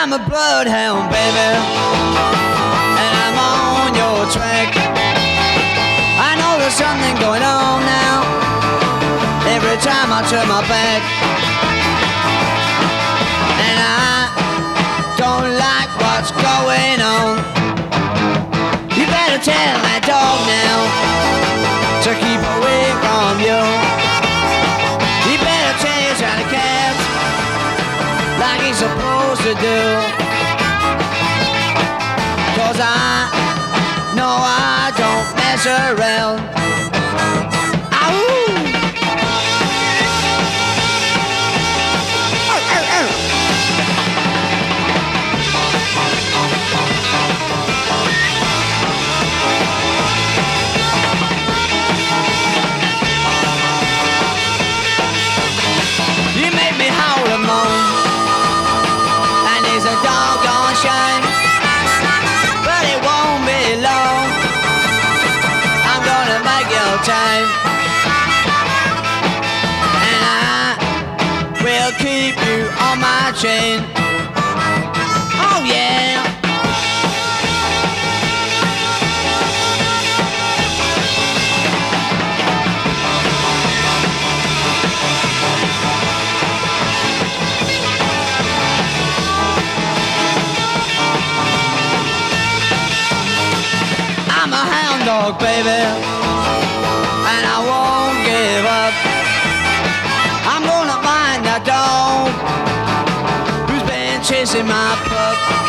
I'm a bloodhound, baby, and I'm on your track. I know there's something going on now every time I turn my back, and I don't like what's going on. You better tell that dog now to keep away from you. You better chase out the cats like he's supposed to do, 'cause I know I don't mess around. Ow! You make me howl and moan, and it's a doggone shame, but it won't be long. I'm gonna make your time, and I will keep you on my chain. Oh yeah. I'm a hound dog, baby, and I won't give up. I'm gonna find that dog who's been chasing my pup.